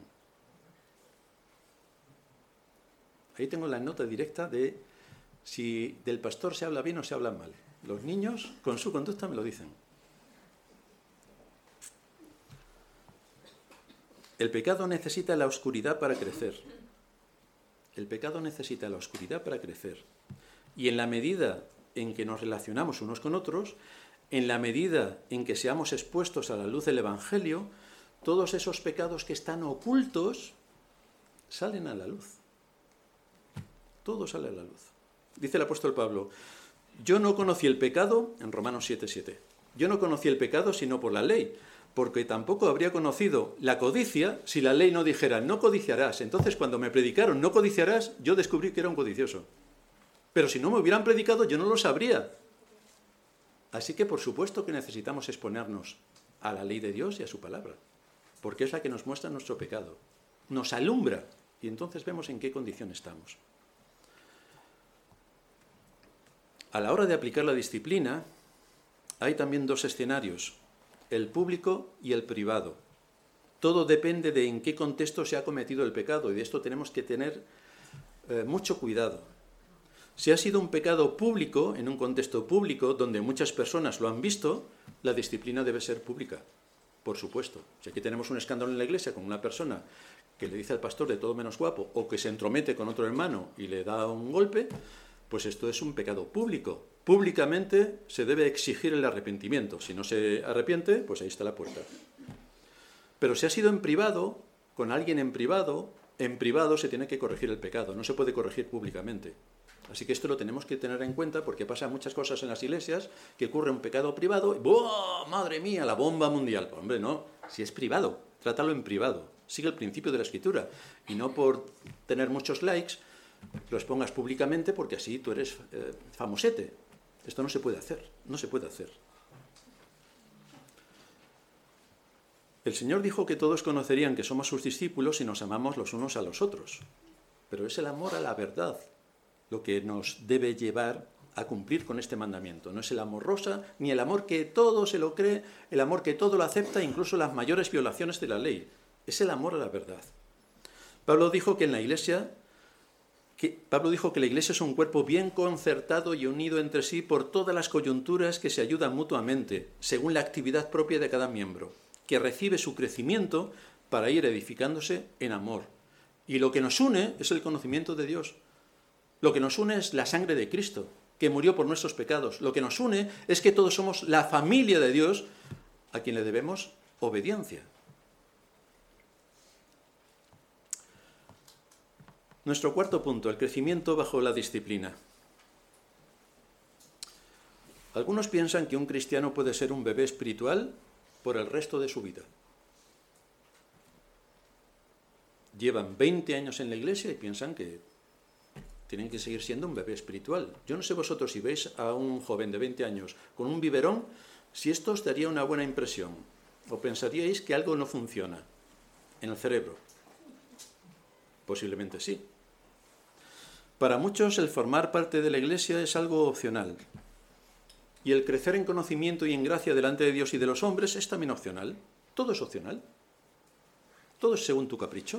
Ahí tengo la nota directa de si del pastor se habla bien o se habla mal. Los niños, con su conducta, me lo dicen. El pecado necesita la oscuridad para crecer. El pecado necesita la oscuridad para crecer. Y en la medida en que nos relacionamos unos con otros, en la medida en que seamos expuestos a la luz del Evangelio, todos esos pecados que están ocultos salen a la luz. Todo sale a la luz. Dice el apóstol Pablo, yo no conocí el pecado, en Romanos siete siete, yo no conocí el pecado sino por la ley, porque tampoco habría conocido la codicia si la ley no dijera, no codiciarás. Entonces, cuando me predicaron, no codiciarás, yo descubrí que era un codicioso. Pero si no me hubieran predicado, yo no lo sabría. Así que por supuesto que necesitamos exponernos a la ley de Dios y a su palabra, porque es la que nos muestra nuestro pecado, nos alumbra y entonces vemos en qué condición estamos. A la hora de aplicar la disciplina, hay también dos escenarios, el público y el privado. Todo depende de en qué contexto se ha cometido el pecado y de esto tenemos que tener eh, mucho cuidado. Si ha sido un pecado público, en un contexto público, donde muchas personas lo han visto, la disciplina debe ser pública, por supuesto. Si aquí tenemos un escándalo en la iglesia con una persona que le dice al pastor de todo menos guapo, o que se entromete con otro hermano y le da un golpe, pues esto es un pecado público. Públicamente se debe exigir el arrepentimiento. Si no se arrepiente, pues ahí está la puerta. Pero si ha sido en privado, con alguien en privado, en privado se tiene que corregir el pecado, no se puede corregir públicamente. Así que esto lo tenemos que tener en cuenta porque pasan muchas cosas en las iglesias, que ocurre un pecado privado y ¡buah! ¡Madre mía! La bomba mundial. Pues, hombre, no, si es privado, trátalo en privado. Sigue el principio de la Escritura y no por tener muchos likes los pongas públicamente porque así tú eres eh, famosete. Esto no se puede hacer, no se puede hacer. El Señor dijo que todos conocerían que somos sus discípulos si nos amamos los unos a los otros. Pero es el amor a la verdad lo que nos debe llevar a cumplir con este mandamiento. No es el amor rosa, ni el amor que todo se lo cree, el amor que todo lo acepta, incluso las mayores violaciones de la ley. Es el amor a la verdad. Pablo dijo que en la iglesia, que, Pablo dijo que la iglesia es un cuerpo bien concertado y unido entre sí por todas las coyunturas que se ayudan mutuamente, según la actividad propia de cada miembro, que recibe su crecimiento para ir edificándose en amor. Y lo que nos une es el conocimiento de Dios. Lo que nos une es la sangre de Cristo, que murió por nuestros pecados. Lo que nos une es que todos somos la familia de Dios a quien le debemos obediencia. Nuestro cuarto punto, el crecimiento bajo la disciplina. Algunos piensan que un cristiano puede ser un bebé espiritual por el resto de su vida. Llevan veinte años en la iglesia y piensan que tienen que seguir siendo un bebé espiritual. Yo no sé vosotros si veis a un joven de veinte años con un biberón, si esto os daría una buena impresión, o pensaríais que algo no funciona en el cerebro. Posiblemente sí. Para muchos el formar parte de la iglesia es algo opcional. Y el crecer en conocimiento y en gracia delante de Dios y de los hombres es también opcional. Todo es opcional. Todo es según tu capricho.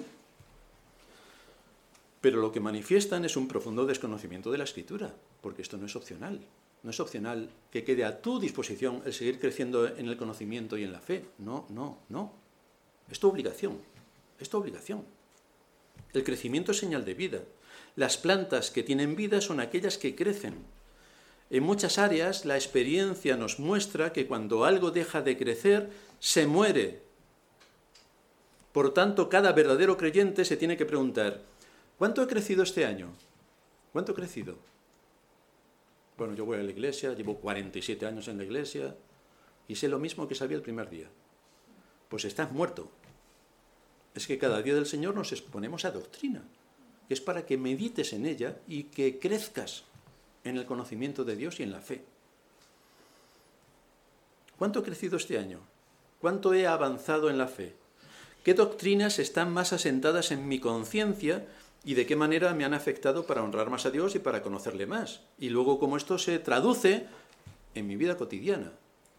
Pero lo que manifiestan es un profundo desconocimiento de la Escritura, porque esto no es opcional. No es opcional que quede a tu disposición el seguir creciendo en el conocimiento y en la fe. No, no, no. Es tu obligación. Es tu obligación. El crecimiento es señal de vida. Las plantas que tienen vida son aquellas que crecen. En muchas áreas la experiencia nos muestra que cuando algo deja de crecer, se muere. Por tanto, cada verdadero creyente se tiene que preguntar, ¿cuánto he crecido este año? ¿Cuánto he crecido? Bueno, yo voy a la iglesia, llevo cuarenta y siete años en la iglesia y sé lo mismo que sabía el primer día. Pues estás muerto. Es que cada día del Señor nos exponemos a doctrina, que es para que medites en ella y que crezcas en el conocimiento de Dios y en la fe. ¿Cuánto he crecido este año? ¿Cuánto he avanzado en la fe? ¿Qué doctrinas están más asentadas en mi conciencia y de qué manera me han afectado para honrar más a Dios y para conocerle más? Y luego cómo esto se traduce en mi vida cotidiana.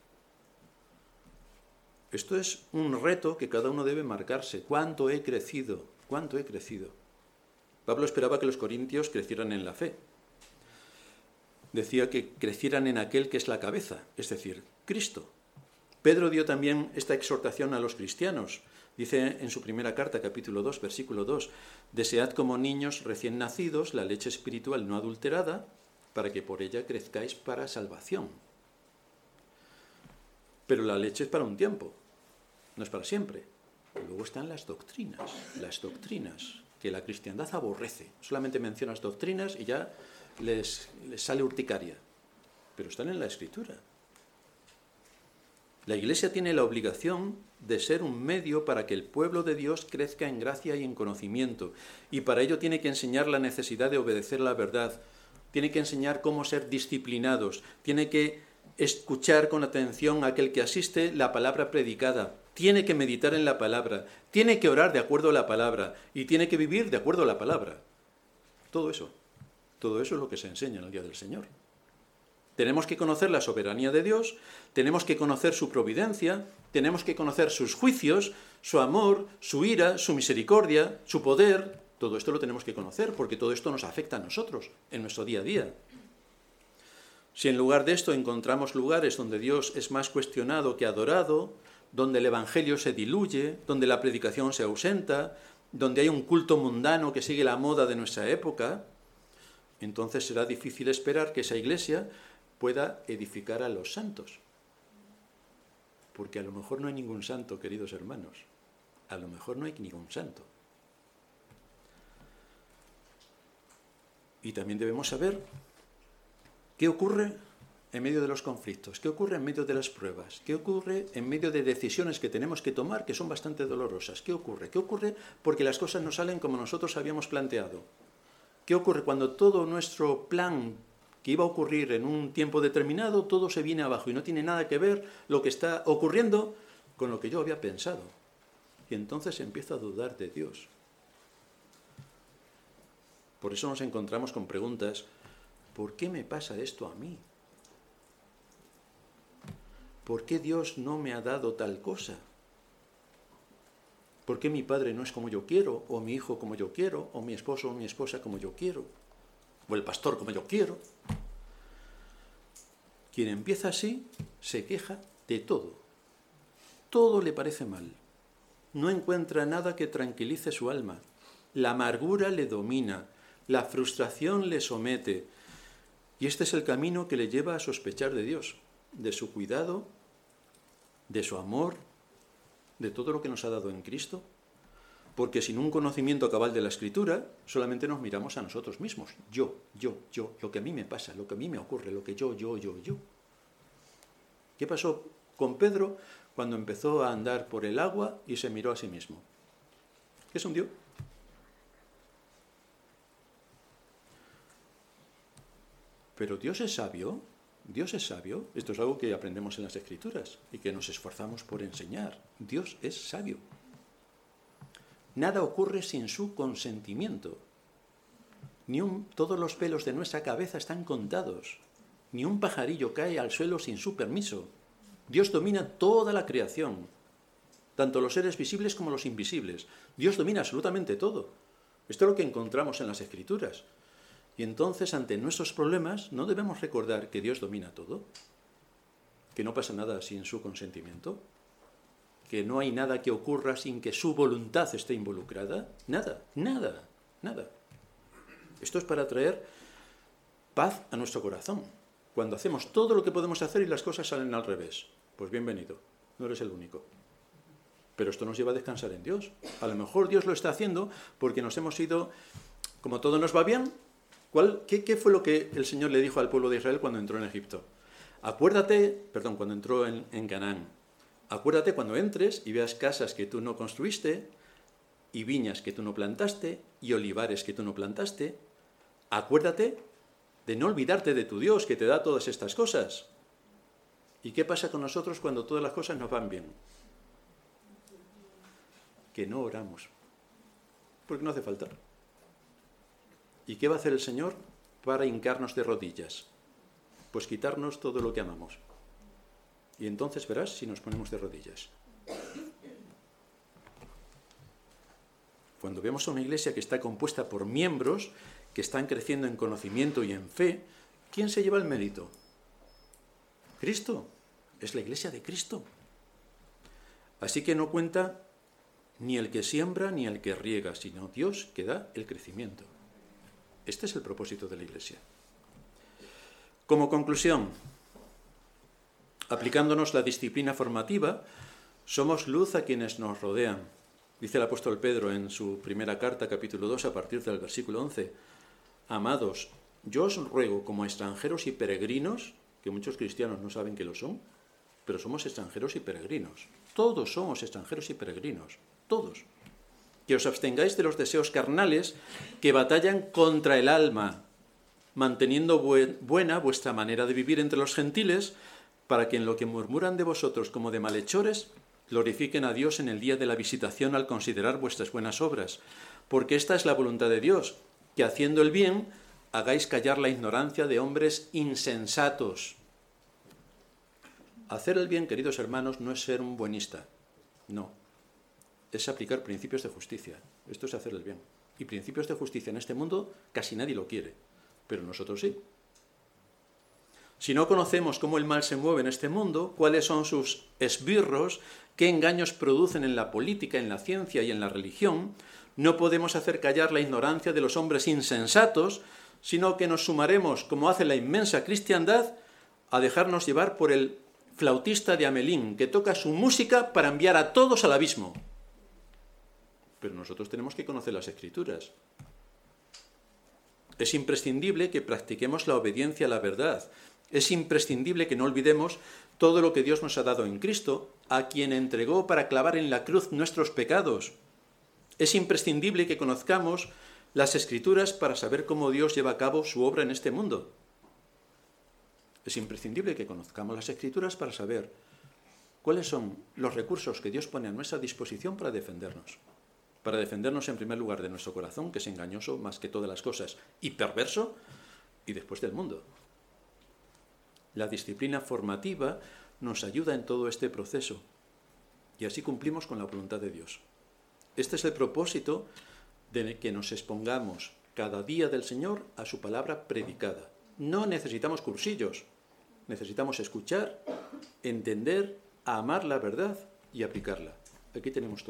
Esto es un reto que cada uno debe marcarse. ¿Cuánto he crecido? ¿Cuánto he crecido? Pablo esperaba que los corintios crecieran en la fe. Decía que crecieran en aquel que es la cabeza, es decir, Cristo. Pedro dio también esta exhortación a los cristianos. Dice en su primera carta, capítulo dos, versículo dos, «Desead como niños recién nacidos la leche espiritual no adulterada, para que por ella crezcáis para salvación». Pero la leche es para un tiempo, no es para siempre. Luego están las doctrinas, las doctrinas que la cristiandad aborrece. Solamente mencionas doctrinas y ya les, les sale urticaria. Pero están en la Escritura. La Iglesia tiene la obligación de ser un medio para que el pueblo de Dios crezca en gracia y en conocimiento. Y para ello tiene que enseñar la necesidad de obedecer la verdad. tiene que enseñar cómo ser disciplinados, tiene que escuchar con atención a aquel que asiste la palabra predicada, tiene que meditar en la palabra, tiene que orar de acuerdo a la palabra y tiene que vivir de acuerdo a la palabra. Todo eso, todo eso es lo que se enseña en el Día del Señor. Tenemos que conocer la soberanía de Dios, tenemos que conocer su providencia, tenemos que conocer sus juicios, su amor, su ira, su misericordia, su poder. Todo esto lo tenemos que conocer porque todo esto nos afecta a nosotros en nuestro día a día. Si en lugar de esto encontramos lugares donde Dios es más cuestionado que adorado, donde el Evangelio se diluye, donde la predicación se ausenta, donde hay un culto mundano que sigue la moda de nuestra época, entonces será difícil esperar que esa iglesia pueda edificar a los santos. Porque a lo mejor no hay ningún santo, queridos hermanos. A lo mejor no hay ningún santo. Y también debemos saber qué ocurre en medio de los conflictos, qué ocurre en medio de las pruebas, qué ocurre en medio de decisiones que tenemos que tomar que son bastante dolorosas. ¿Qué ocurre? ¿Qué ocurre porque las cosas no salen como nosotros habíamos planteado? ¿Qué ocurre cuando todo nuestro plan que iba a ocurrir en un tiempo determinado, todo se viene abajo y no tiene nada que ver lo que está ocurriendo con lo que yo había pensado? Y entonces empiezo a dudar de Dios. Por eso nos encontramos con preguntas: ¿por qué me pasa esto a mí? ¿Por qué Dios no me ha dado tal cosa? ¿Por qué mi padre no es como yo quiero? ¿O mi hijo como yo quiero? ¿O mi esposo o mi esposa como yo quiero? ¿O el pastor como yo quiero? Quien empieza así se queja de todo. Todo le parece mal. No encuentra nada que tranquilice su alma. La amargura le domina. La frustración le somete. Y este es el camino que le lleva a sospechar de Dios, de su cuidado, de su amor, de todo lo que nos ha dado en Cristo. Porque sin un conocimiento cabal de la Escritura, solamente nos miramos a nosotros mismos. Yo, yo, yo, lo que a mí me pasa, lo que a mí me ocurre, lo que yo, yo, yo, yo. ¿Qué pasó con Pedro cuando empezó a andar por el agua y se miró a sí mismo? ¿Qué se hundió? Pero Dios es sabio, Dios es sabio. Esto es algo que aprendemos en las Escrituras y que nos esforzamos por enseñar. Dios es sabio. Nada ocurre sin su consentimiento. Ni un, todos los pelos de nuestra cabeza están contados. Ni un pajarillo cae al suelo sin su permiso. Dios domina toda la creación, tanto los seres visibles como los invisibles. Dios domina absolutamente todo. Esto es lo que encontramos en las Escrituras. Y entonces, ante nuestros problemas, no debemos recordar que Dios domina todo, que no pasa nada sin su consentimiento, que no hay nada que ocurra sin que su voluntad esté involucrada. Nada, nada, nada. Esto es para traer paz a nuestro corazón. Cuando hacemos todo lo que podemos hacer y las cosas salen al revés, pues bienvenido, no eres el único. Pero esto nos lleva a descansar en Dios. A lo mejor Dios lo está haciendo porque nos hemos ido, como todo nos va bien. ¿Cuál, qué, ¿Qué fue lo que el Señor le dijo al pueblo de Israel cuando entró en Egipto? Acuérdate, perdón, cuando entró en, en Canaán. Acuérdate cuando entres y veas casas que tú no construiste, y viñas que tú no plantaste, y olivares que tú no plantaste. Acuérdate de no olvidarte de tu Dios que te da todas estas cosas. ¿Y qué pasa con nosotros cuando todas las cosas nos van bien? Que no oramos, porque no hace falta. ¿Y qué va a hacer el Señor para hincarnos de rodillas? Pues quitarnos todo lo que amamos. Y entonces verás si nos ponemos de rodillas. Cuando vemos a una iglesia que está compuesta por miembros que están creciendo en conocimiento y en fe, ¿quién se lleva el mérito? Cristo. Es la iglesia de Cristo. Así que no cuenta ni el que siembra ni el que riega, sino Dios que da el crecimiento. Este es el propósito de la iglesia. Como conclusión, aplicándonos la disciplina formativa, somos luz a quienes nos rodean. Dice el apóstol Pedro en su primera carta, capítulo dos, a partir del versículo once. Amados, yo os ruego como extranjeros y peregrinos, que muchos cristianos no saben que lo son, pero somos extranjeros y peregrinos. Todos somos extranjeros y peregrinos. Todos. Que os abstengáis de los deseos carnales que batallan contra el alma. manteniendo buen, buena vuestra manera de vivir entre los gentiles, para que en lo que murmuran de vosotros como de malhechores, glorifiquen a Dios en el día de la visitación al considerar vuestras buenas obras. Porque esta es la voluntad de Dios, que haciendo el bien hagáis callar la ignorancia de hombres insensatos. Hacer el bien, queridos hermanos, no es ser un buenista, no. Es aplicar principios de justicia. Esto es hacer el bien. Y principios de justicia en este mundo casi nadie lo quiere, pero nosotros sí. Si no conocemos cómo el mal se mueve en este mundo, cuáles son sus esbirros, qué engaños producen en la política, en la ciencia y en la religión, no podemos hacer callar la ignorancia de los hombres insensatos, sino que nos sumaremos, como hace la inmensa cristiandad, a dejarnos llevar por el flautista de Hamelín, que toca su música para enviar a todos al abismo. Pero nosotros tenemos que conocer las Escrituras. Es imprescindible que practiquemos la obediencia a la verdad. Es imprescindible que no olvidemos todo lo que Dios nos ha dado en Cristo, a quien entregó para clavar en la cruz nuestros pecados. Es imprescindible que conozcamos las Escrituras para saber cómo Dios lleva a cabo su obra en este mundo. Es imprescindible que conozcamos las Escrituras para saber cuáles son los recursos que Dios pone a nuestra disposición para defendernos. Para defendernos en primer lugar de nuestro corazón, que es engañoso más que todas las cosas, y perverso, y después del mundo. La disciplina formativa nos ayuda en todo este proceso, y así cumplimos con la voluntad de Dios. Este es el propósito de que nos expongamos cada día del Señor a su palabra predicada. No necesitamos cursillos, necesitamos escuchar, entender, amar la verdad y aplicarla. Aquí tenemos todo.